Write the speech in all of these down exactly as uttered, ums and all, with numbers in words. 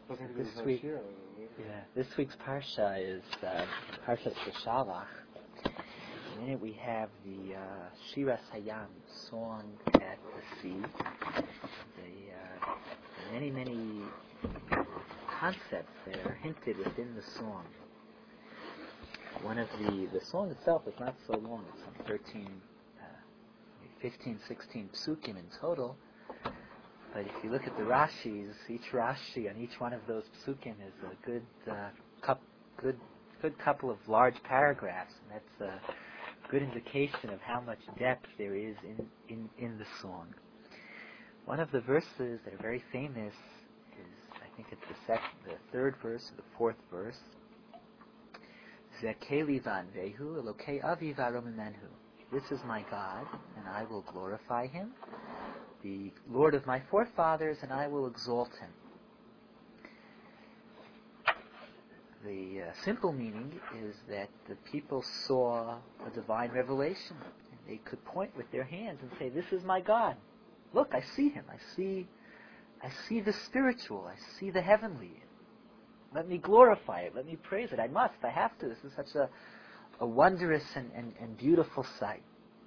So this week, yeah, this week's parsha is uh, Parshat Shalach. In it we have the uh, Shiras Hayam, song at the sea. The uh, many, many concepts that are hinted within the song. One of the the song itself is not so long. It's some thirteen, uh, fifteen, sixteen psukim in total. But if you look at the Rashis, each Rashi on each one of those psukim is a good, uh, cup, good, good couple of large paragraphs, and that's a good indication of how much depth there is in, in, in the song. One of the verses that are very famous is, I think it's the second, the third verse or the fourth verse. Zekeli vanvehu elokei avi v'aromimenhu. This is my God, and I will glorify him, the Lord of my forefathers, and I will exalt him. The uh, simple meaning is that the people saw a divine revelation, and they could point with their hands and say, "This is my God. Look, I see him. I see, I see the spiritual. I see the heavenly. Let me glorify it. Let me praise it. I must. I have to. This is such a, a wondrous and, and, and beautiful sight."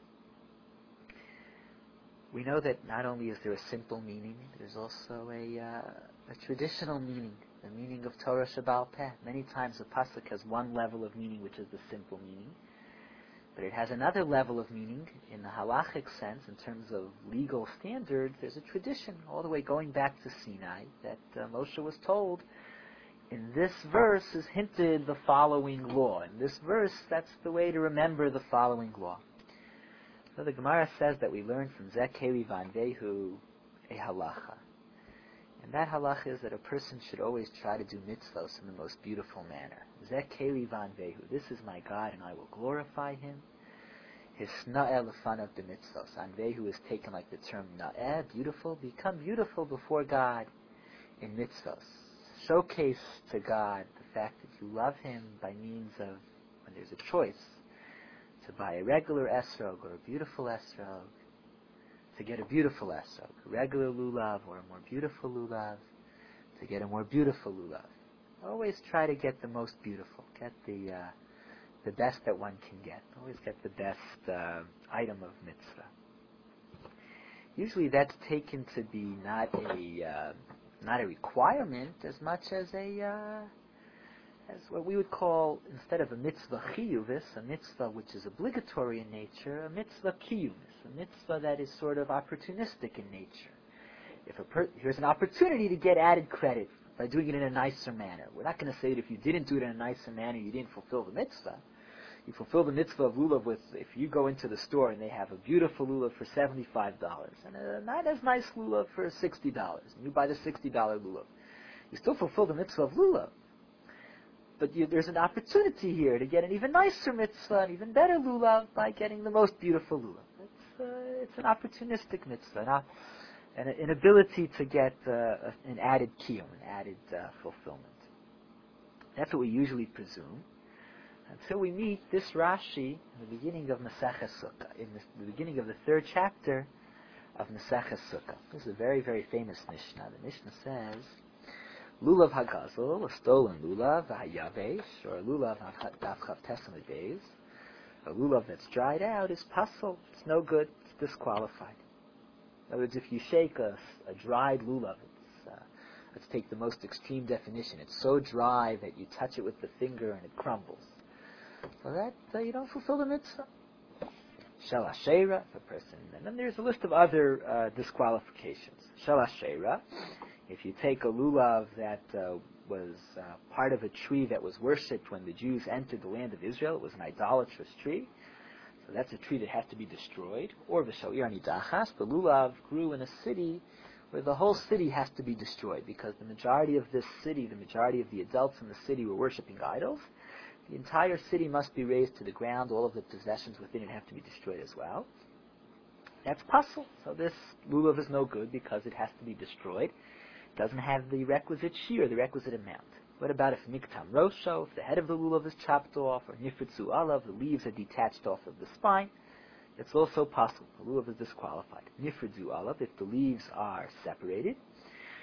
We know that not only is there a simple meaning, there's also a, uh, a traditional meaning, the meaning of Torah Shebaal Peh. Many times a pasuk has one level of meaning, which is the simple meaning, but it has another level of meaning in the halachic sense, in terms of legal standards. There's a tradition all the way going back to Sinai that uh, Moshe was told, in this verse is hinted the following law. In this verse, that's the way to remember the following law. So the Gemara says that we learn from Zekeli vanvehu a halacha. And that halacha is that a person should always try to do mitzvos in the most beautiful manner. Zekeli vanvehu. This is my God, and I will glorify him. Hisna'eh lefanav de mitzvos. Anvehu is taken like the term na'eh, beautiful. Become beautiful before God in mitzvos. Showcase to God the fact that you love him by means of, when there's a choice, to buy a regular esrog or a beautiful esrog, to get a beautiful esrog, a regular lulav or a more beautiful lulav, to get a more beautiful lulav. Always try to get the most beautiful, get the uh, the best that one can get. Always get the best uh, item of mitzvah. Usually that's taken to be not a uh, not a requirement as much as a uh, as what we would call, instead of a mitzvah chiyuvis, a mitzvah which is obligatory in nature, a mitzvah kiyuvis, a mitzvah that is sort of opportunistic in nature. If a per- here's an opportunity to get added credit by doing it in a nicer manner. We're not going to say that if you didn't do it in a nicer manner, you didn't fulfill the mitzvah. You fulfill the mitzvah of lulav with, if you go into the store and they have a beautiful lulav for seventy-five dollars and a not as nice lulav for sixty dollars, and you buy the sixty dollars lulav, you still fulfill the mitzvah of lulav. But you, there's an opportunity here to get an even nicer mitzvah, an even better lulav, by getting the most beautiful lulav. It's, uh, it's an opportunistic mitzvah, not an, an ability to get uh, an added kiyum, an added uh, fulfillment. That's what we usually presume, until we meet this Rashi in the beginning of Maseches Sukkah, in the, the beginning of the third chapter of Maseches Sukkah. This is a very, very famous Mishnah. The Mishnah says, Lulav hagazel, a stolen lulav, hayavesh, or a lulav dafchav tesamid, a lulav that's dried out is pasul. It's no good. It's disqualified. In other words, if you shake a, a dried lulav, it's, uh, let's take the most extreme definition. It's so dry that you touch it with the finger and it crumbles. So that uh, you don't fulfill the mitzvah. Shel Asherah, if a person, and then there's a list of other uh, disqualifications. Shel Asherah. If you take a lulav that uh, was uh, part of a tree that was worshipped when the Jews entered the land of Israel, it was an idolatrous tree, so that's a tree that has to be destroyed. Or v'shal dachas, the lulav grew in a city where the whole city has to be destroyed, because the majority of this city, the majority of the adults in the city were worshipping idols. The entire city must be razed to the ground. All of the possessions within it have to be destroyed as well. That's pasul. So this lulav is no good because it has to be destroyed. Doesn't have the requisite shear, the requisite amount. What about if miktam rosho, if the head of the lulav is chopped off, or nifritzu alav, the leaves are detached off of the spine? It's also possible. The lulav is disqualified. Nifritzu alav, if the leaves are separated,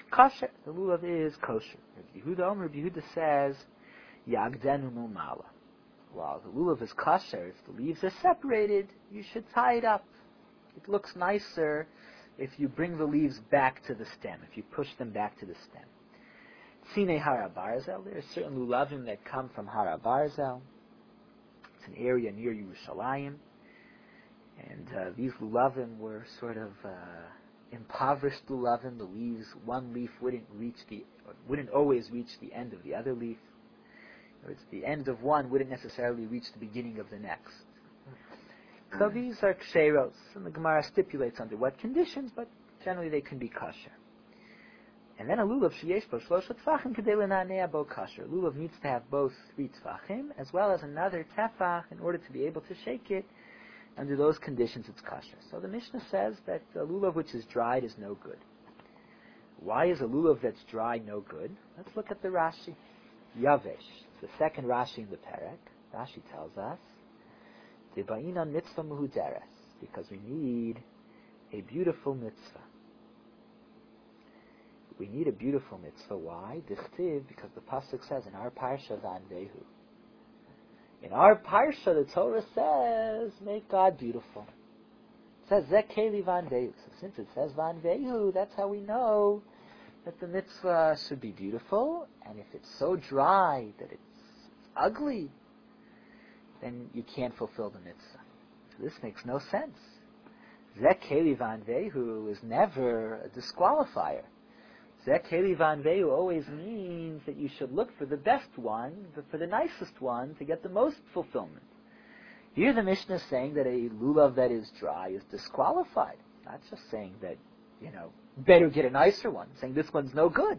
kosher. The lulav is kosher. Rabbi Yehuda Omer, Rabbi Yehuda says, Yagdenu Mumala. While the lulav is kosher, if the leaves are separated, you should tie it up. It looks nicer if you bring the leaves back to the stem, if you push them back to the stem. Tzine Hara Barzel, there are certain lulavim that come from Hara Barzel. It's an area near Yerushalayim. And uh, these lulavim were sort of uh, impoverished lulavim. The leaves, one leaf wouldn't reach the, wouldn't always reach the end of the other leaf. Or it's the end of one wouldn't necessarily reach the beginning of the next. So these are ksheros, and the Gemara stipulates under what conditions, but generally they can be kosher. And then a lulav sheyesh bo shlosha tefachim kedei lenanea bo kosher. Lulav needs to have both three tefachim as well as another tefach in order to be able to shake it. Under those conditions, it's kosher. So the Mishnah says that a lulav which is dried is no good. Why is a lulav that's dried no good? Let's look at the Rashi. Yavesh. It's the second Rashi in the Perek. Rashi tells us, Deba'inan mitzvah muhuderes, because we need a beautiful mitzvah. We need a beautiful mitzvah. Why? Dichtiv, because the pasuk says in our parsha Vanvehu. In our parsha, the Torah says, make God beautiful. It says Zekeli Vanvehu. So since it says Vanvehu, that's how we know that the mitzvah should be beautiful. And if it's so dry that it's ugly, then you can't fulfill the mitzvah. So this makes no sense. Zekeli Vanvehu is never a disqualifier. Zekeli Vanvehu always means that you should look for the best one, for the nicest one, to get the most fulfillment. Here the Mishnah is saying that a lulav that is dry is disqualified. Not just saying that, you know, better get a nicer one, saying this one's no good.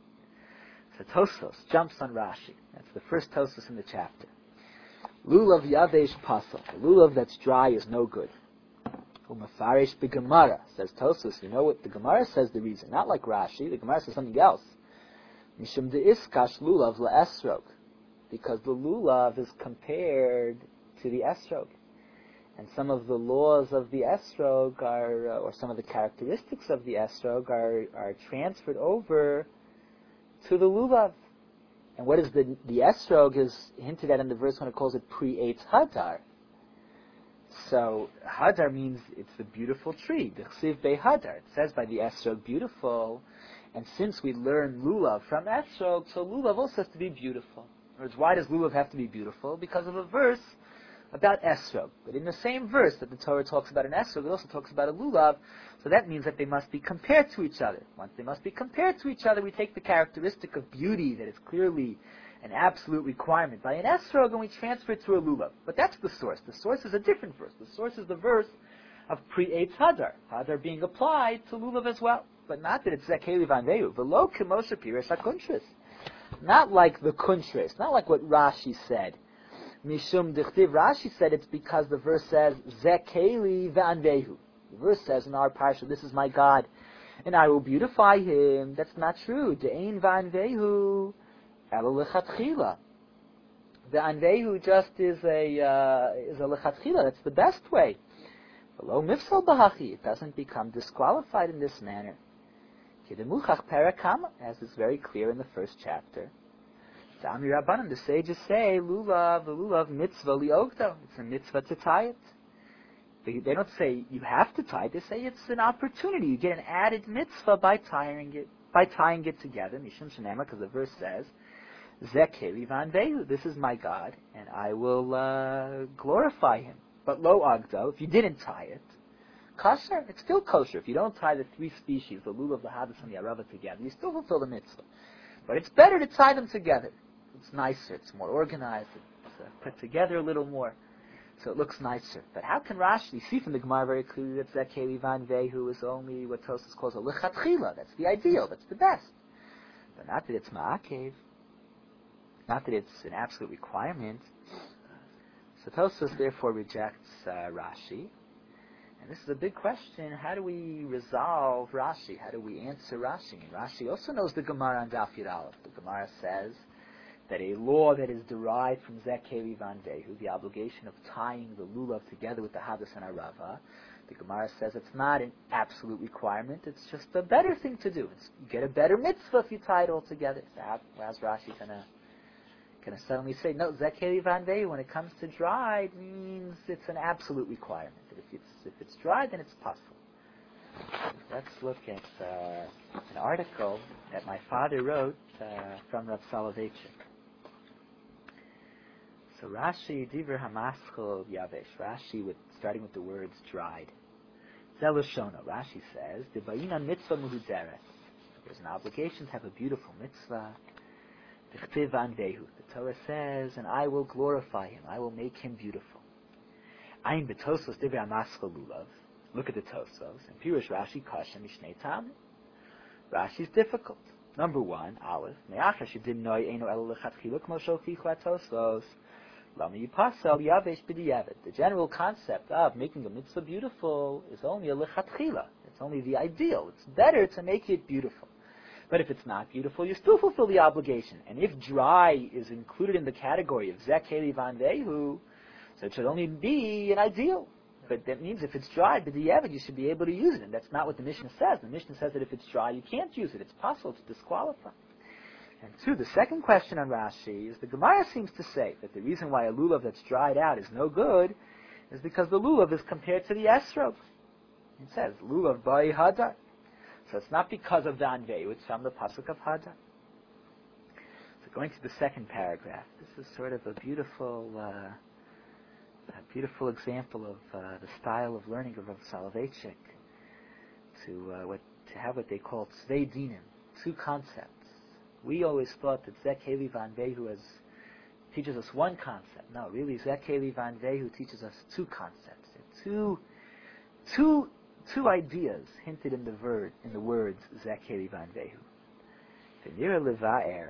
So Tosfos jumps on Rashi. That's the first Tosfos in the chapter. Lulav yavesh pasal. A lulav that's dry is no good. Umafarish b'Gemara, says Tosfos. You know what the Gemara says the reason? Not like Rashi. The Gemara says something else. Mishum de'iskash lulav la'esrog. Because the lulav is compared to the esrog. And some of the laws of the esrog are, uh, or some of the characteristics of the esrog are, are transferred over to the lulav. And what is the, the esrog is hinted at in the verse when it calls it pre-eitz hadar. So, hadar means it's the beautiful tree. D'chsiv behadar. It says by the esrog, beautiful. And since we learn lulav from esrog, so lulav also has to be beautiful. In other words, why does lulav have to be beautiful? Because of a verse about esrog. But in the same verse that the Torah talks about an esrog, it also talks about a lulav. So that means that they must be compared to each other. Once they must be compared to each other, we take the characteristic of beauty that is clearly an absolute requirement by an esrog, and we transfer it to a lulav. But that's the source. The source is a different verse. The source is the verse of pre-eitz hadar. Hadar being applied to lulav as well. But not that it's zekeli vanvehu. V'lo k'moshe piresh hakuntris. Not like the kuntris. Not like what Rashi said. Mishum dichtiv. Rashi said it's because the verse says zekeli vanvehu. The verse says in our parsha, this is my God, and I will beautify him. That's not true. De'ein vanvehu. The anvehu just is a uh, is a lechatchila. That's the best way. Below mifsal bahachi, it doesn't become disqualified in this manner. Kidemuchach perakama, as is very clear in the first chapter. Dami Rabbanan, the sages say, lulav, the lulav mitzvah liogdo. It's a mitzvah to tie it. They, they don't say you have to tie it. They say it's an opportunity. You get an added mitzvah by tying it by tying it together. Mishum shenema, because the verse says, Zekeli vanvehu, this is my God, and I will uh, glorify him. But lo agdo, if you didn't tie it, kosher, it's still kosher. If you don't tie the three species, the lulav, the hadas, and the arava together, you still fulfill the mitzvah. But it's better to tie them together. It's nicer, it's more organized, it's uh, put together a little more, so it looks nicer. But how can Rashi see from the Gemara very clearly that Zekeli vanvehu is only what Tosfos calls a lechatchila? That's the ideal, that's the best. But not that it's ma'akev. Not that it's an absolute requirement. So Tosfos therefore rejects uh, Rashi. And this is a big question. How do we resolve Rashi? How do we answer Rashi? And Rashi also knows the Gemara on Daf Yud Aleph. The Gemara says that a law that is derived from Zekeli vanvehu, the obligation of tying the lulav together with the hadas and arava, The Gemara says it's not an absolute requirement, it's just a better thing to do. It's, you get a better mitzvah if you tie it all together. So how, how's Rashi gonna, gonna suddenly say, no, Zekeli Van Vei, when it comes to dried, means it's an absolute requirement. That if it's, if it's dried, then it's possible. Let's look at uh, an article that my father wrote uh, from Rav Soloveitchik. So Rashi, Divrei Hamaschil Yavesh. Rashi, with, starting with the words dried. Zelashona. Rashi says, Devayinan mitzvah muhuderes. There's an obligation to have a beautiful mitzvah. Dichtiv anvehu. The Torah says, and I will glorify him. I will make him beautiful. Ayin betosos Divrei Hamaschil Lulav. Look at the Tosos. And Pirush Rashi Kasha Mishnei Tam. Rashi's difficult. Number one, Aleph. Me'achar shedin noi eino elo lechatchila kmo shochichu Tosos. Lama yipasel yavesh b'diavad. The general concept of making a mitzvah beautiful is only a lechatchila. It's only the ideal. It's better to make it beautiful. But if it's not beautiful, you still fulfill the obligation. And if dry is included in the category of Zekeli Van Vehu, so it should only be an ideal. But that means if it's dry, b'diavad, you should be able to use it. And that's not what the Mishnah says. The Mishnah says that if it's dry, you can't use it. It's possible to disqualify. And two, the second question on Rashi is the Gemara seems to say that the reason why a lulav that's dried out is no good is because the lulav is compared to the esrog. It says, lulav bai hadar. So it's not because of the anveu, it's from the pasuk of hadar. So going to the second paragraph, this is sort of a beautiful... Uh, A beautiful example of uh, the style of learning of Rav Soloveitchik to uh, what to have what they call tzvei dinim, two concepts. We always thought that Zekeli Van Vehu as teaches us one concept. No, really, Zekeli Van Vehu teaches us two concepts, two, two, two ideas hinted in the word in the words Zekeli Van Vehu. V'nira leva'er.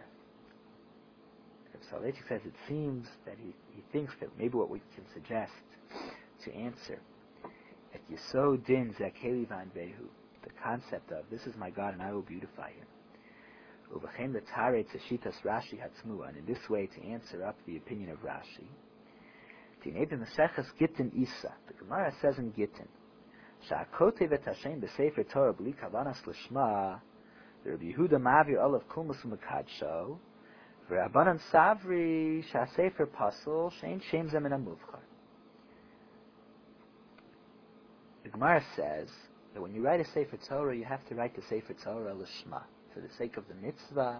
Soloveitchik says it seems that he, he thinks that maybe what we can suggest to answer at Yesod Din Zekeli Van Vehu, the concept of this is my God and I will beautify him. Uvachem l'tarei tzeshitas Rashi hatzmua, and in this way to answer up the opinion of Rashi. Tinei b'meseches Gittin Isa. The Gemara says in Gittin, Sha'akotev et Hashem b'sefer Torah b'li kavanas l'shma, the Rabbi Yehuda mavir olav kulmus u'mekadsho. V'Rabbanan Savri Sha'Sefer Pasul Shein Shem Zemin HaMuvchar. The Gemara says that when you write a Sefer Torah, you have to write the Sefer Torah l'shma, for the sake of the mitzvah.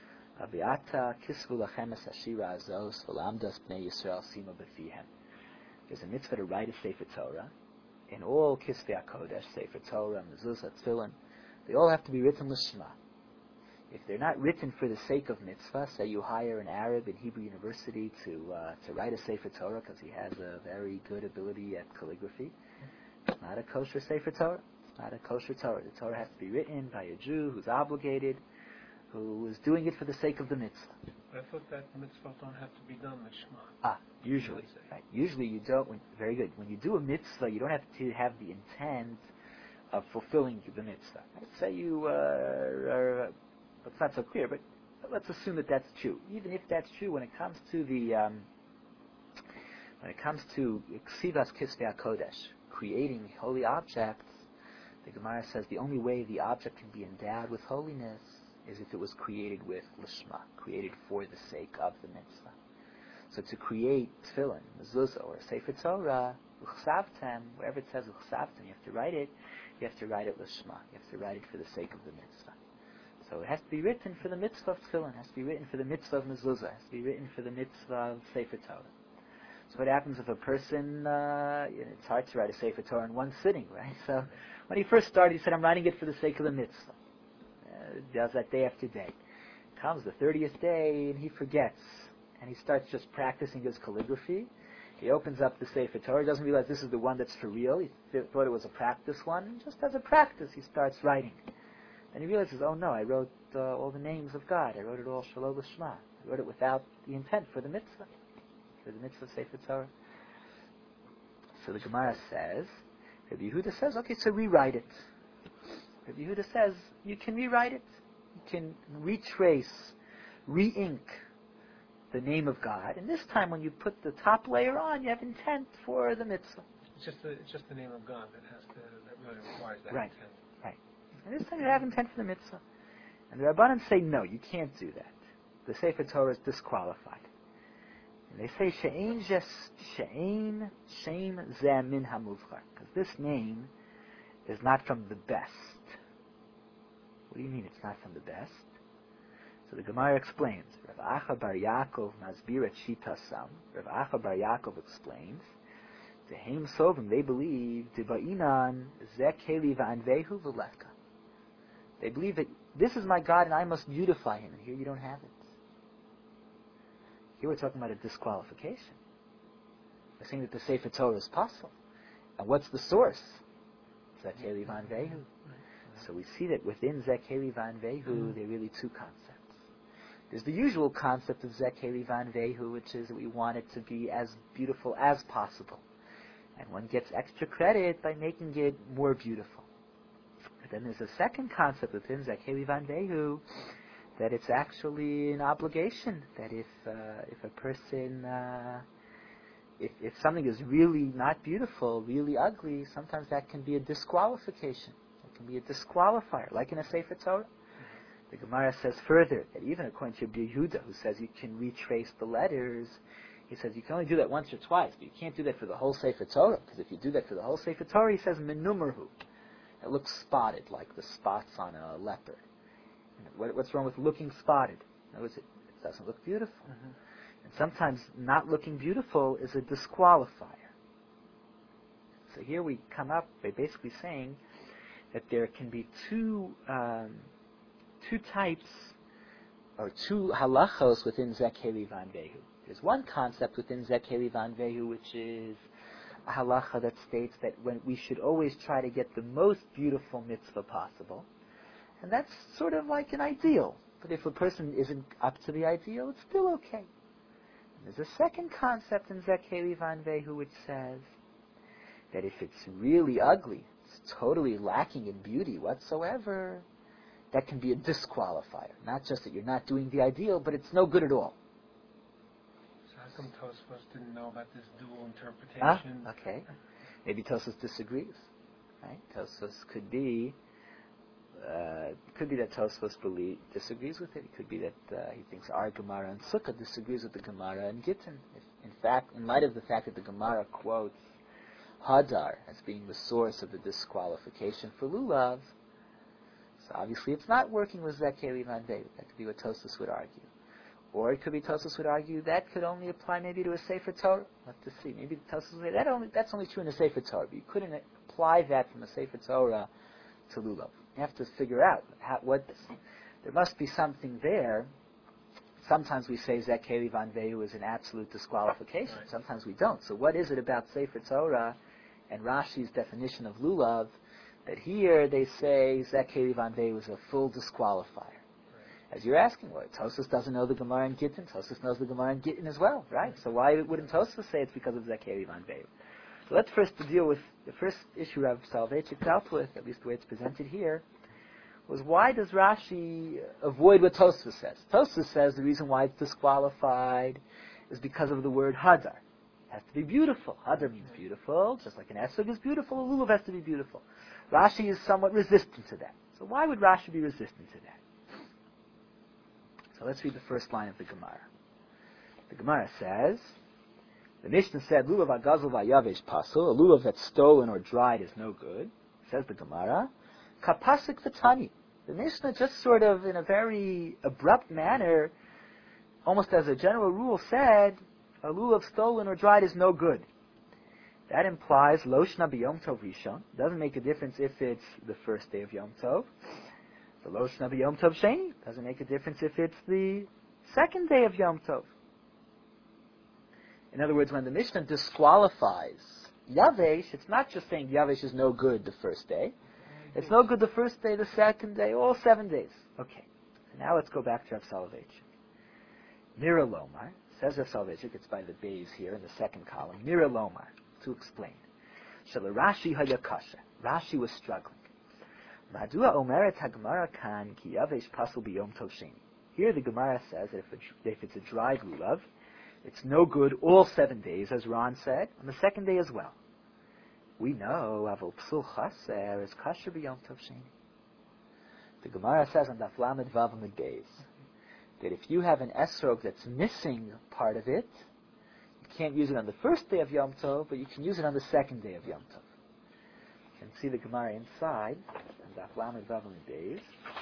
Aviata Kisvu Lachem Es Hashira Azos V'Lamdas Bnei Yisrael Sima B'Fihem. There's a mitzvah to write a Sefer Torah. In all Kisvei HaKodesh, Sefer Torah, Mezuzah, Tefillin, they all have to be written l'shma. If they're not written for the sake of mitzvah, say you hire an Arab in Hebrew University to uh, to write a Sefer Torah because he has a very good ability at calligraphy, it's not a kosher Sefer Torah. It's not a kosher Torah. The Torah has to be written by a Jew who's obligated, who is doing it for the sake of the mitzvah. I thought that mitzvah don't have to be done lishma. Ah, usually. Right. Usually you don't, when, very good. When you do a mitzvah, you don't have to have the intent of fulfilling the mitzvah. Right? Say you uh, are... It's not so clear, but let's assume that that's true. Even if that's true, when it comes to the um, when it comes to Ksivas Kisvei HaKodesh, creating holy objects, the Gemara says the only way the object can be endowed with holiness is if it was created with lishma, created for the sake of the mitzvah. So to create tefillin, mezuzah, or a Sefer Torah, uchsavtem, wherever it says uchsavtem, you have to write it. You have to write it lishma. You have to write it for the sake of the mitzvah. So it has to be written for the mitzvah of tefillin, it has to be written for the mitzvah of mezuzah, it has to be written for the mitzvah of Sefer Torah. So what happens if a person, uh, it's hard to write a Sefer Torah in one sitting, right? So when he first started, he said, I'm writing it for the sake of the mitzvah. Uh, does that day after day. Comes the thirtieth day, and he forgets. And he starts just practicing his calligraphy. He opens up the Sefer Torah, he doesn't realize this is the one that's for real. He th- thought it was a practice one. And just as a practice, he starts writing. And he realizes, oh no, I wrote uh, all the names of God. I wrote it all Shalom L'Shma. I wrote it without the intent for the mitzvah, for the mitzvah of Sefer Torah. So the Gemara says, Rabbi Yehuda says, okay, so rewrite it. Rabbi Yehuda says, you can rewrite it. You can retrace, re-ink the name of God. And this time when you put the top layer on, you have intent for the mitzvah. It's just the, it's just the name of God that has to, that really requires that Right. intent. Right. And this time you have intent for the mitzvah. And the Rabbanan say, no, you can't do that. The Sefer Torah is disqualified. And they say, she'ein jes, she'ein shem zeh min hamuvchar. Because this name is not from the best. What do you mean it's not from the best? So the Gemara explains. Rav Acha bar Yaakov masbir et shitasam. Rav Acha bar Yaakov explains. Tehem sovim, they believe, Tiba'inan zeh keli va'anvehu v'leka. They believe that this is my God and I must beautify him. And here you don't have it. Here we're talking about a disqualification. We're saying that the Sefer Torah is possible. And what's the source? Zeh keli va'anvehu. So we see that within Zeh keli va'anvehu, mm-hmm. there are really two concepts. There's the usual concept of Zeh keli va'anvehu, which is that we want it to be as beautiful as possible. And one gets extra credit by making it more beautiful. But then there's a second concept within Zeh keli va'anvehu, that it's actually an obligation, that if uh, if a person, uh, if, if something is really not beautiful, really ugly, sometimes that can be a disqualification. It can be a disqualifier, like in a Sefer Torah. The Gemara says further that even according to Rabbi Yehuda, who says you can retrace the letters, he says you can only do that once or twice, but you can't do that for the whole Sefer Torah, because if you do that for the whole Sefer Torah, he says menumerhu. It looks spotted, like the spots on a leopard. What, what's wrong with looking spotted? In other words, it, it doesn't look beautiful. Mm-hmm. And sometimes not looking beautiful is a disqualifier. So here we come up by basically saying that there can be two um, two types or two halachos within Zeh keli va'anvehu. There's one concept within Zeh keli va'anvehu, which is a halacha that states that when we should always try to get the most beautiful mitzvah possible, and that's sort of like an ideal. But if a person isn't up to the ideal, it's still okay. And there's a second concept in Zeh keli va'anvehu which says that if it's really ugly, it's totally lacking in beauty whatsoever, that can be a disqualifier. Not just that you're not doing the ideal, but it's no good at all. So how come Tosfos didn't know about this dual interpretation? Ah, okay. Maybe Tosfos disagrees. Right? Tosfos could be, uh, could be that Tosfos believe, disagrees with it. It could be that uh, he thinks our Gemara and Sukkah disagrees with the Gemara and Gittin. If, in fact, in light of the fact that the Gemara quotes Hadar as being the source of the disqualification for lulav, so obviously it's not working with Zeh keli va'anvehu. That could be what Tosfos would argue. Or it could be Tosfos would argue that could only apply maybe to a Sefer Torah. We'll have to see. Maybe Tosfos would say that only, that's only true in a Sefer Torah, but you couldn't apply that from a Sefer Torah to lulav. You have to figure out how, what this, there must be something there. Sometimes we say Zeh keli va'anvehu is an absolute disqualification. Right. Sometimes we don't. So what is it about Sefer Torah and Rashi's definition of lulav that here they say Zeh keli va'anvehu is a full disqualifier? Right. As you're asking, well, Tosfos doesn't know the Gemara in Gittin. Tosfos knows the Gemara in Gittin as well, right? So why wouldn't Tosfos say it's because of Zeh keli va'anvehu? So let's first deal with the first issue Rav Soloveitchik dealt with, at least the way it's presented here, was why does Rashi avoid what Tosfos says? Tosfos says the reason why it's disqualified is because of the word hadar. It has to be beautiful. Hadar means beautiful, just like an esrog is beautiful, a lulav has to be beautiful. Rashi is somewhat resistant to that. So why would Rashi be resistant to that? So let's read the first line of the Gemara. The Gemara says, the Mishnah said, lulav ha'gazul va'yavesh pasul, a lulav that's stolen or dried is no good. Says the Gemara, kapasik v'tani. The Mishnah just sort of, in a very abrupt manner, almost as a general rule, said, a lulav stolen or dried is no good. That implies lo shna b'yom tov rishon. Doesn't make a difference if it's the first day of Yom Tov. The lo shna b'yom tov sheni. Doesn't make a difference if it's the second day of Yom Tov. In other words, when the Mishnah disqualifies yavesh, it's not just saying yavesh is no good the first day. It's no good the first day, the second day, all seven days. Okay. So now let's go back to Rav Soloveitchik. Mira Lomar, says Rav Soloveitchik, it's by the bays here in the second column. Mira Lomar, to explain. Shala Rashi hayakasha. Rashi was struggling. Madua omeret haGemara kan ki yavesh pasul biyom tov sheni. Here the Gemara says that if, a, if it's a dried lulav, it's no good all seven days, as Ron said, on the second day as well. We know Avol Psul Chaser is Kasher B'Yom Tov Sheni. The Gemara says on Daf Lamed Vav Amud Beis that if you have an esrog that's missing part of it, you can't use it on the first day of Yom Tov, but you can use it on the second day of Yom Tov. You can see the Gemara inside on Daf Lamed Vav Amud Beis.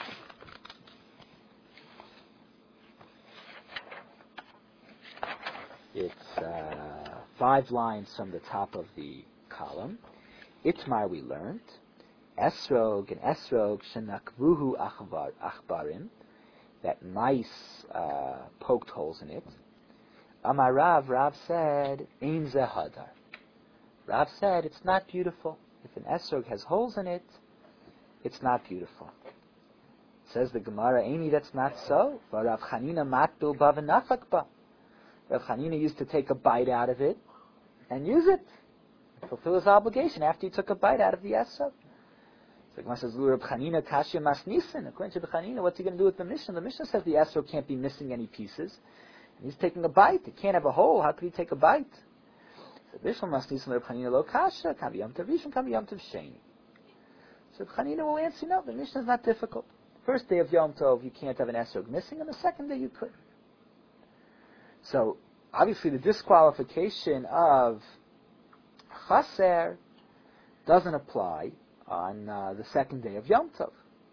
It's uh, five lines from the top of the column. Itmar we learned. Esrog and Esrog shenakvuhu achbar, achbarim, that mice uh, poked holes in it. Amar Rav, Rav said, Ein ze hadar. Rav said, it's not beautiful. If an Esrog has holes in it, it's not beautiful. Says the Gemara, Eini, that's not so. Rav Chanina matbil bavanafak ba. Rav Chanina used to take a bite out of it and use it. Fulfill his obligation after he took a bite out of the Esrog. So Gemara says, Rav Chanina kashya masnisin. According to the Chanina, what's he going to do with the Mishnah? The Mishnah says the Esrog can't be missing any pieces. And he's taking a bite. It can't have a hole. How could he take a bite? So Bishlam masnisin Rav Chanina lo kasha. Kan be Yom Tov Rishon, kan be Yom Tov Sheni. So Rav Chanina will answer, no, the Mishnah is not difficult. First day of Yom Tov, you can't have an Esrog missing, and the second day you could. So, obviously, the disqualification of Chaser doesn't apply on uh, the second day of Yom Tov.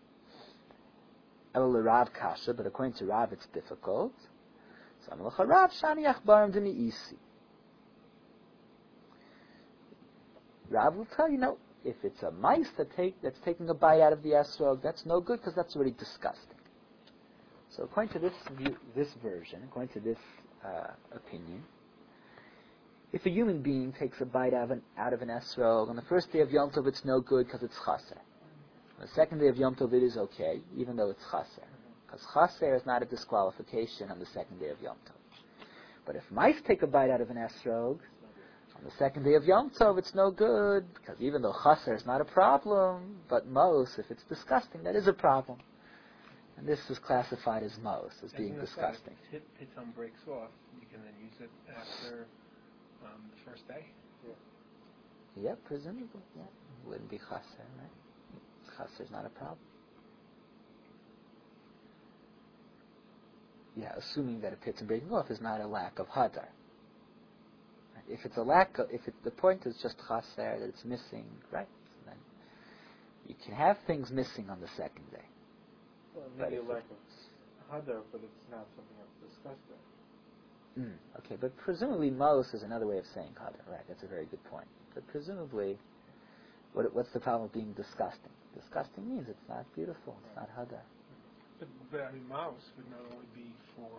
El Rav Kasha, but according to Rav, it's difficult. So, Amalach Rav Shani Achbarim Demi Isi. Rav will tell you, no, if it's a mice that take, that's taking a bite out of the esrog, that's no good because that's already disgusting. So, according to this view, this version, according to this uh, opinion, if a human being takes a bite out of an, out of an esrog, on the first day of Yom Tov it's no good because it's chaser. On the second day of Yom Tov it is okay, even though it's chaser. Because chaser is not a disqualification on the second day of Yom Tov. But if mice take a bite out of an esrog, on the second day of Yom Tov it's no good, because even though chaser is not a problem, but mos, if it's disgusting, that is a problem. And this is classified as mos, as being and disgusting. If piton breaks off, you can then use it after um, the first day? Yeah, presumably, yeah. It wouldn't be chaser, right? Chaser is not a problem. Yeah, assuming that a piton breaking off is not a lack of hadar. If it's a lack of, if it, the point is just chaser, that it's missing, right? So then you can have things missing on the second day. Well, maybe a lack of hadar, but it's not something that's disgusting. Mm, okay, but presumably mos is another way of saying hadar, right? That's a very good point. But presumably, what, what's the problem with being disgusting? Disgusting means it's not beautiful, it's not hadar. But, but I mean, mouse would not only be for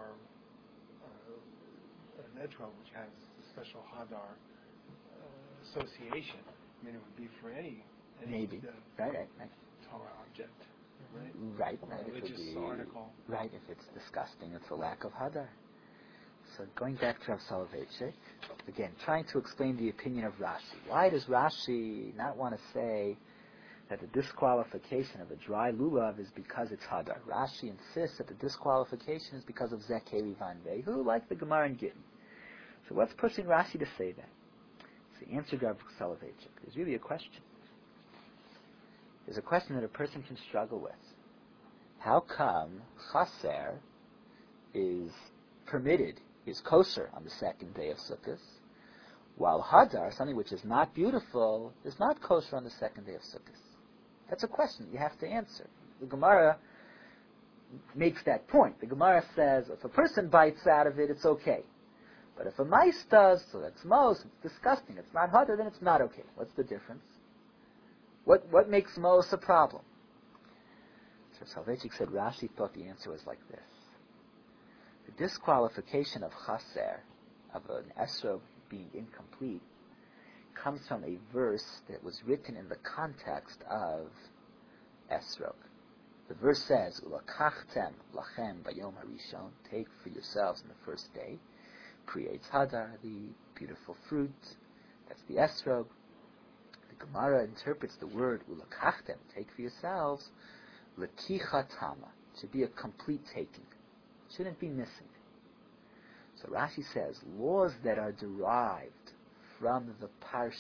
uh, an etrog, which has a special hadar uh, association. I mean, it would be for any, any Maybe, uh, right, right, right. Torah object, right? Right, Or right. a religious It would be, article. right, if it's disgusting, it's a lack of hadar. So going back to Rav Soloveitchik, again, trying to explain the opinion of Rashi. Why does Rashi not want to say that the disqualification of a dry lulav is because it's hadar? Rashi insists that the disqualification is because of Zekeli Van Vehu, like the Gemara in Gittin. So what's pushing Rashi to say that? So the answer to Rav Soloveitchik. There's really a question. There's a question that a person can struggle with. How come chaser is permitted, is kosher on the second day of Sukkot, while hadar, something which is not beautiful, is not kosher on the second day of Sukkot? That's a question you have to answer. The Gemara makes that point. The Gemara says if a person bites out of it, it's okay. But if a mice does, so that's mos, it's disgusting, it's not hadar, then it's not okay. What's the difference? What what makes mos a problem? So Soloveitchik said Rashi thought the answer was like this. The disqualification of chaser, of an esrog being incomplete, comes from a verse that was written in the context of esrog. The verse says, "Ulakachtem lachem bayom harishon," take for yourselves on the first day. Creates hadar, the beautiful fruit. That's the esrog. The Gemara interprets the word "ulakachtem," take for yourselves, lekichatama, to be a complete taking. Shouldn't be missing. So Rashi says, laws that are derived from the parsha,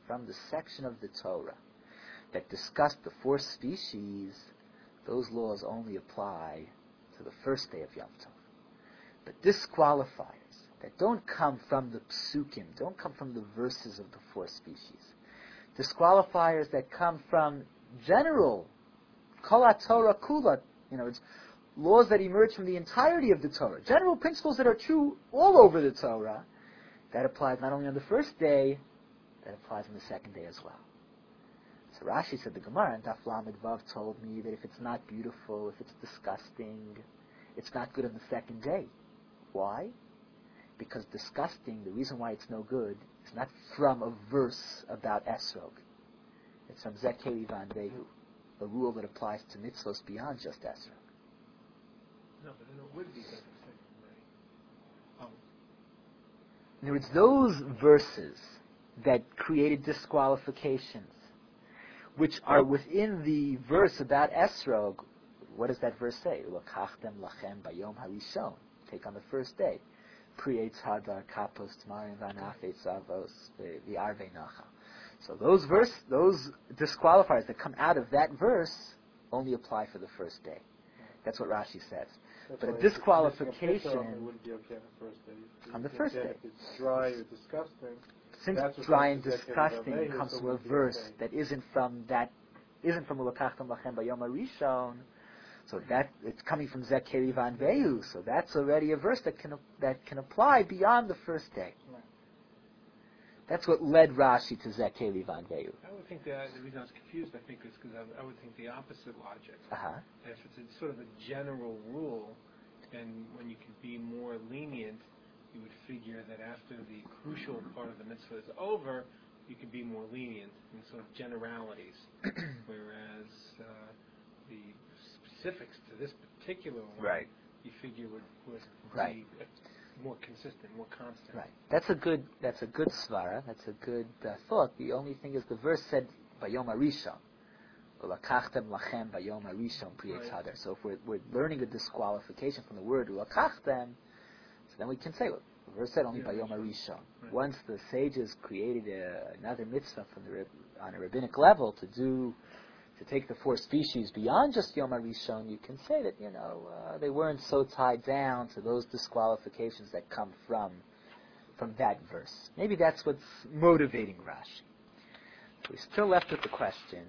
from the section of the Torah that discussed the four species, those laws only apply to the first day of Yom Tov. But disqualifiers that don't come from the psukim, don't come from the verses of the four species, disqualifiers that come from general Kol HaTorah Kula, you know, it's laws that emerge from the entirety of the Torah, general principles that are true all over the Torah, that applies not only on the first day, that applies on the second day as well. So Rashi said, the Gemara in Daf Lamed Vav told me that if it's not beautiful, if it's disgusting, it's not good on the second day. Why? Because disgusting, the reason why it's no good, is not from a verse about Esrog. It's from Zekeli Van Vehu, a rule that applies to mitzvos beyond just Esrog. No, but then it would be good on the second day. Oh. In other words, those verses that created disqualifications, which are within the verse about Esrog, what does that verse say? Lokachtem lachem bayom harishon. Take on the first day. Creates hadar kapos tmarim vanafet zavos v'arvei nacha. So those verse, those disqualifiers that come out of that verse only apply for the first day. That's what Rashi says. That's but a why disqualification it wouldn't be okay on the first day. You on the can first say day. If it's dry or disgusting, Since that's what dry and comes to Zekeli disgusting Van Vehu, comes so from a would be verse okay. that isn't from that, isn't from Ulakachtam Lachem Bayom HaRishon, so that it's coming from Zekeli Van Vehu, so that's already a verse that can that can apply beyond the first day. Right. That's what led Rashi to Zekeli Van Vehu. I would think that the reason I was confused, I think, is because I, I would think the opposite logic. Uh-huh. If it's a, sort of a general rule, and when you can be more lenient, you would figure that after the crucial part of the mitzvah is over, you can be more lenient in sort of generalities. Whereas uh, the specifics to this particular one, Right. you figure would, would Right. be uh, more consistent, more constant. Right. That's a good. That's a good svara. That's a good uh, thought. The only thing is the verse said Bayom HaRishon. Ulakachtem lachem Bayom HaRishon Priyetz Right. Hadar. So if we're, we're learning a disqualification from the word Ulakachtem, so then we can say, well, the verse said only Yeah, Bayom right. HaRishon. Right. Once the sages created a, another mitzvah from the, on a rabbinic level to do, to take the four species beyond just Yom HaRishon, you can say that, you know, uh, they weren't so tied down to those disqualifications that come from from that verse. Maybe that's what's motivating Rashi. We're still left with the question,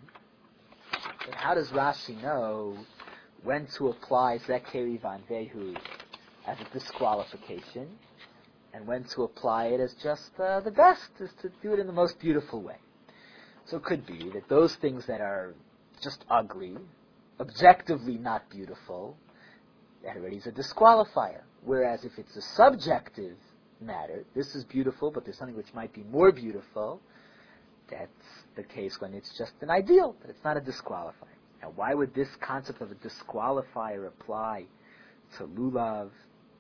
but how does Rashi know when to apply Zekeli Van Vehu as a disqualification and when to apply it as just uh, the best, is to do it in the most beautiful way? So it could be that those things that are just ugly, objectively not beautiful, that already is a disqualifier. Whereas if it's a subjective matter, this is beautiful, but there's something which might be more beautiful, that's the case when it's just an ideal, but it's not a disqualifier. Now, why would this concept of a disqualifier apply to lulav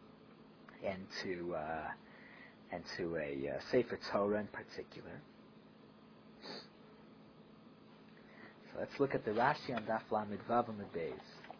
and to uh, and to a uh, Sefer Torah in particular? So let's look at the Rashi on Daf Lamed Vav Amud Beis.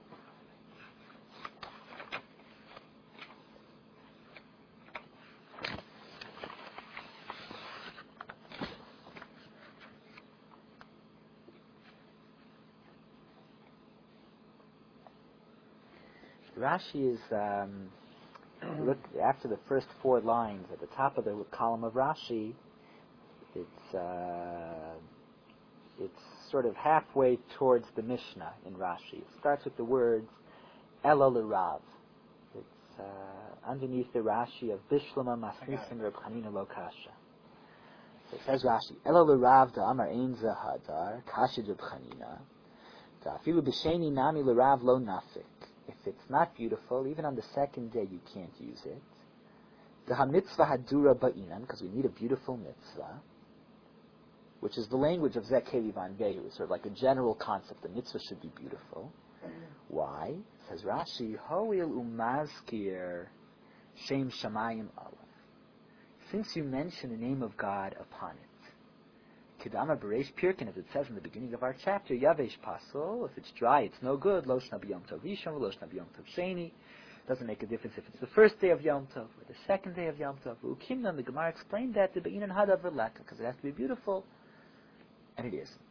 Rashi is, um, look, after the first four lines, at the top of the column of Rashi, it's uh, it's sort of halfway towards the Mishnah in Rashi. It starts with the words Ela L'Rav. It's uh, underneath the Rashi of Bishlama Masnisin Reb Chanina Lo Kasha. So it says Rashi, Ela L'Rav da Amar Ein Zahadar Kasha Reb Chanina da Afilu B'Sheni Nami L'Rav Lo Nafik. If it's not beautiful, even on the second day you can't use it. The ha-mitzvah hadura ba'inan, because we need a beautiful mitzvah, which is the language of Zekeli Van Vehu, sort of like a general concept. The mitzvah should be beautiful. Why? Says Rashi, Hoil umazkir shem shamayim aleph. Since you mention the name of God upon it. Kedama Bereish Pirkin, as it says in the beginning of our chapter, Yavesh Pasul, if it's dry, it's no good. Lo Shna B'Yom Tov Rishon, Lo Shna B'Yom Tov Sheni. Doesn't make a difference if it's the first day of Yom Tov or the second day of Yom Tov. Ukimnan, the Gemara explained that the Be'inan Hadav Veleka, because it has to be beautiful And it isn't.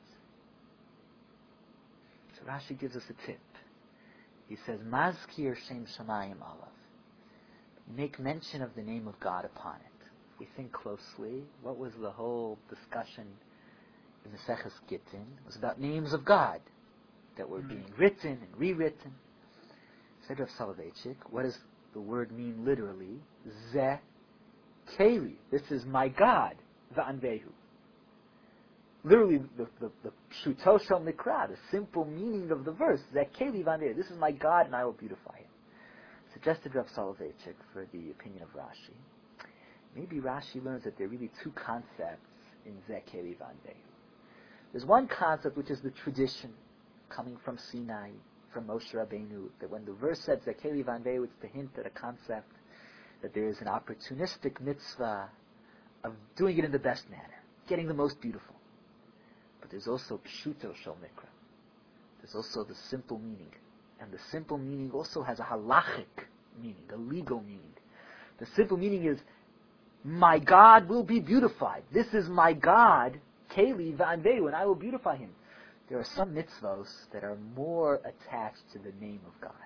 So Rashi gives us a tip. He says, Mazkir Shem Shamayim Alav. Make mention of the name of God upon it. If we think closely, what was the whole discussion in the Maseches Gittin? It was about names of God that were being written and rewritten. Said Rav Soloveitchik, what does the word mean literally? Ze Keli. This is my God. Va'anvehu. Literally, the, the, the Pshuto Shel Mikra, the simple meaning of the verse, Ze Keli Va'anvehu. This is my God and I will beautify him. Suggested Rav Soloveitchik for the opinion of Rashi. Maybe Rashi learns that there are really two concepts in Ze Keli Va'anvehu. There's one concept which is the tradition coming from Sinai, from Moshe Rabbeinu, that when the verse said Ze Keli Va'anvehu, it's to hint at a concept that there is an opportunistic mitzvah of doing it in the best manner, getting the most beautiful. But there's also Pshuto Shel Mikra. There's also the simple meaning. And the simple meaning also has a halachic meaning, a legal meaning. The simple meaning is, my God will be beautified. This is my God, Keli Va'anvehu, and I will beautify him. There are some mitzvos that are more attached to the name of God.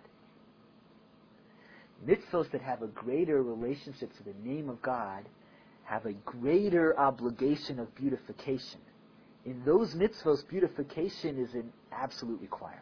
Mitzvos that have a greater relationship to the name of God have a greater obligation of beautification. In those mitzvos, beautification is an absolute requirement.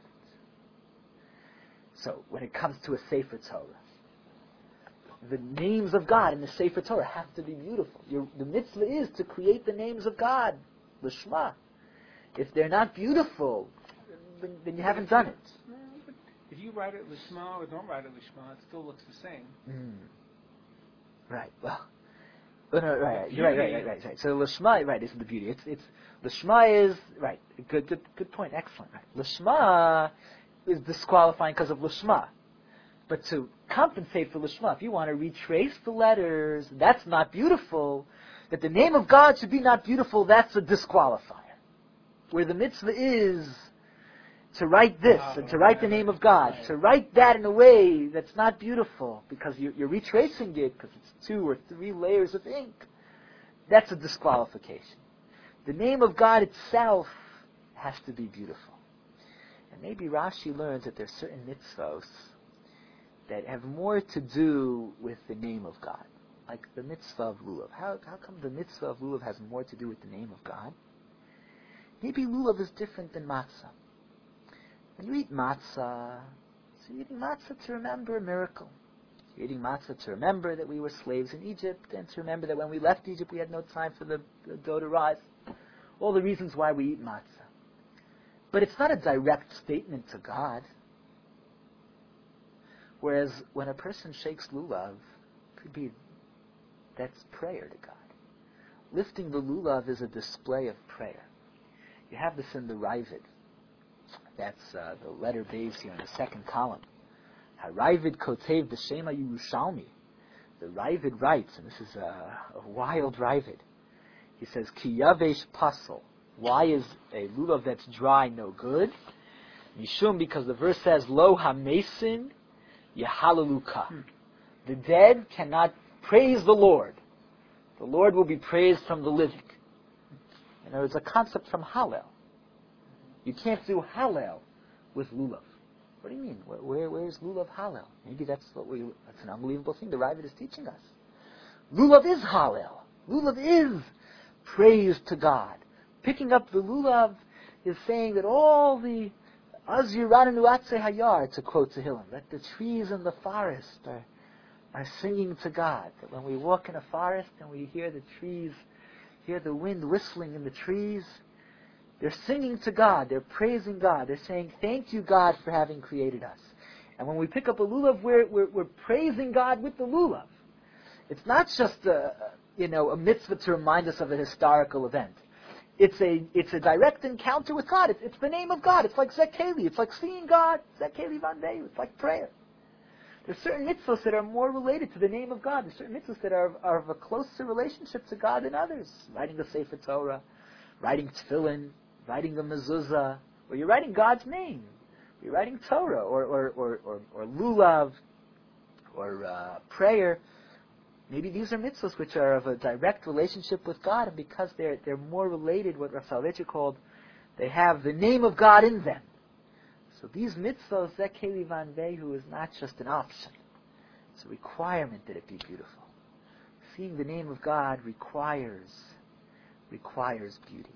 So, when it comes to a Sefer Torah, the names of God in the Sefer Torah have to be beautiful. Your, the mitzvah is to create the names of God, Lishma. If they're not beautiful, then, then you haven't done it. If you write it Lishma or don't write it Lishma, it still looks the same. Mm. Right. Well, oh, no, right, right, right, right, right, right, right. So Lishma, right, isn't the beauty. It's it's Lishma is right. Good, good, good point. Excellent. Right. Lishma is disqualifying because of Lishma, but to compensate for Lishma, if you want to retrace the letters, that's not beautiful. That the name of God should be not beautiful, that's a disqualifier. Where the mitzvah is to write this, and to write the name of God, to write that in a way that's not beautiful, because you're, you're retracing it, because it's two or three layers of ink, that's a disqualification. The name of God itself has to be beautiful. And maybe Rashi learns that there are certain mitzvos that have more to do with the name of God, like the mitzvah of lulav. How, how come the mitzvah of lulav has more to do with the name of God? Maybe lulav is different than matzah. When you eat matzah, so you're eating matzah to remember a miracle. You're eating matzah to remember that we were slaves in Egypt, and to remember that when we left Egypt we had no time for the, the dough to rise. All the reasons why we eat matzah. But it's not a direct statement to God. Whereas when a person shakes lulav, could be that's prayer to God. Lifting the lulav is a display of prayer. You have this in the Ravid. That's uh, the letter Beis here in the second column. HaRavid Kotev B'Shema Yerushalmi. The Ravid writes, and this is a, a wild Ravid. He says, Ki Yavesh Pasel. Why is a lulav that's dry no good? Mishum, because the verse says, Lo HaMesin Yehalaluka. Hmm. The dead cannot praise the Lord. The Lord will be praised from the living. And there is a concept from Hallel. You can't do Hallel with lulav. What do you mean? Where, where, where's lulav Hallel? Maybe that's what we. That's an unbelievable thing the Ravid is teaching us. Lulav is Hallel. Lulav is praise to God. Picking up the lulav is saying that all the Az Yiranenu Atze Hayar, to quote Tehillim, that the trees in the forest are, are singing to God. That when we walk in a forest and we hear the trees, hear the wind whistling in the trees, they're singing to God, they're praising God, they're saying, thank you, God, for having created us. And when we pick up a lulav, we're, we're, we're praising God with the lulav. It's not just a, you know, a mitzvah to remind us of a historical event. It's a it's a direct encounter with God. It's, it's the name of God. It's like Ze Keli. It's like seeing God. Ze Keli Va'anvehu. It's like prayer. There's certain mitzvahs that are more related to the name of God. There's certain mitzvahs that are, are of a closer relationship to God than others. Writing the Sefer Torah, writing Tefillin, writing the mezuzah, or you're writing God's name. You're writing Torah, or or or or, or lulav, or uh, prayer. Maybe these are mitzvahs which are of a direct relationship with God, and because they're they're more related, what Rav Soloveitchik called They have the name of God in them. So these mitzvahs, Zekeli Van Vehu, is not just an option. It's a requirement that it be beautiful. Seeing the name of God requires requires beauty.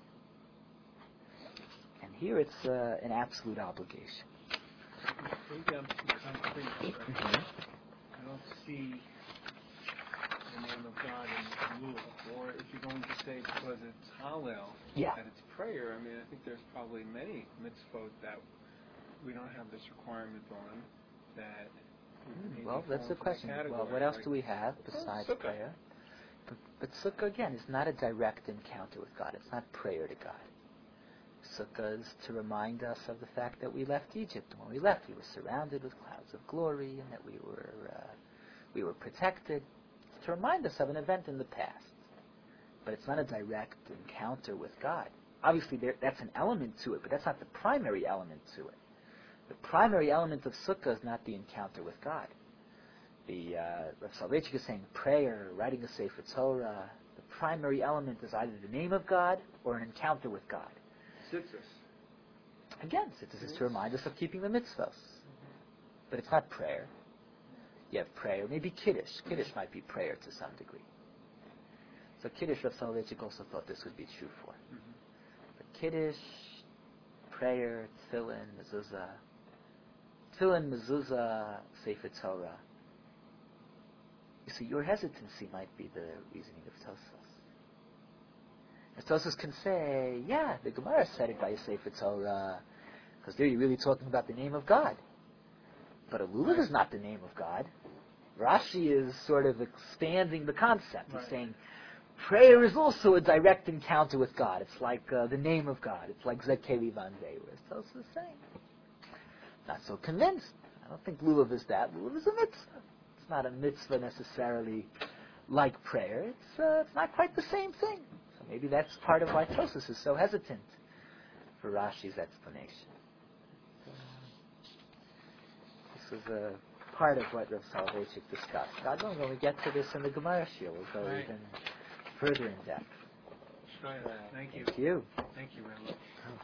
And here it's uh, an absolute obligation. Break down to concrete, right? Mm-hmm. I don't see the name of God in Lulav. Or if you're going to say because it's Hallel, Yeah. that it's prayer, I mean, I think there's probably many mitzvot that we don't have this requirement on that. Mm, well, that's the question. Well, what else like, do we have besides sukkah. prayer? But, but sukkah, again, is not a direct encounter with God. It's not prayer to God. Sukkah is to remind us of the fact that we left Egypt. And when we left, we were surrounded with clouds of glory, and that we were uh, we were protected. It's to remind us of an event in the past. But it's not a direct encounter with God. Obviously, there, that's an element to it, but that's not the primary element to it. The primary element of Sukkah is not the encounter with God. The uh, Rav Soloveitchik is saying prayer, writing a Sefer Torah. The primary element is either the name of God or an encounter with God. Tzitzis. Again, tzitzis is to remind us of keeping the mitzvahs. But it's not prayer. You have prayer, maybe Kiddush. Kiddush might be prayer to some degree. So Kiddush, Rav Soloveitchik also thought this would be true for. Mm-hmm. But Kiddush, prayer, tefillin, mezuzah, tefillin, mezuzah, Sefer Torah. You see, your hesitancy might be the reasoning of Tosfos. If Tosfos can say, yeah, the Gemara said it by a Sefer Torah, because there you're really talking about the name of God. But a lulav is not the name of God. Rashi is sort of expanding the concept. He's Right. saying, prayer is also a direct encounter with God. It's like uh, the name of God. It's like Zekeli Van Vehu. Tosfos is saying. Not so convinced. I don't think lulav is that. Lulav is a mitzvah. It's not a mitzvah necessarily like prayer. It's uh, it's not quite the same thing. So maybe that's part of why Tosfos is so hesitant for Rashi's explanation. This is a part of what Rav Soloveitchik discussed. God willing, when we get to this in the Gemara Shir, we'll go Right. even further in depth. Right. Thank you. Thank you. Thank you, Rabbi.